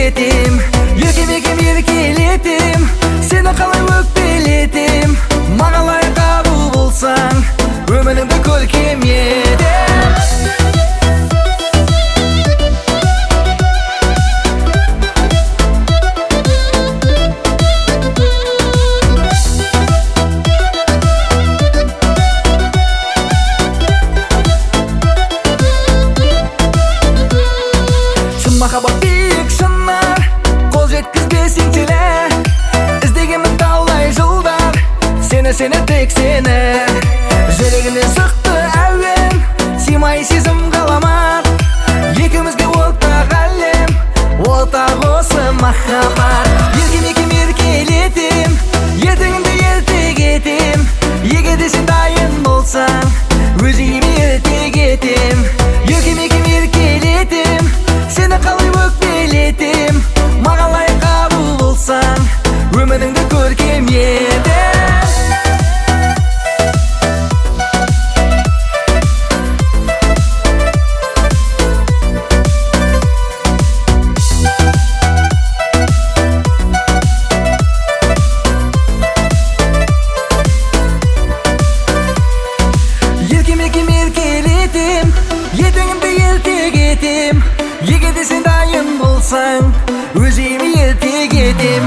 етем, еркем еркелетем, сені қалай өкпелетем. Мағалай қабыл болсаң, өміріңді көркем етем. Махаббат биік шынар, қол жеткізбесең теле. Іздегенмін талай жылдар, сені тек сені. Жүрегіне сұқты әуен, сыймай сезім ғаламат. Екеумізге ортақ әлем, ортақ осы махаббат. Еркем еркелетем, ертеңімді ерте кетем. Егер де сен дайын болсаң, өзіме ерте кетем. Еркем еркелетем, сені қалай өкпелетем. Мағалай қабыл болсаң, өміріңді көркем етем. Еркем еркелетем, ертеңімді ерте кетем. Егер де сен дайын болсаң, өзіме ерте кетем.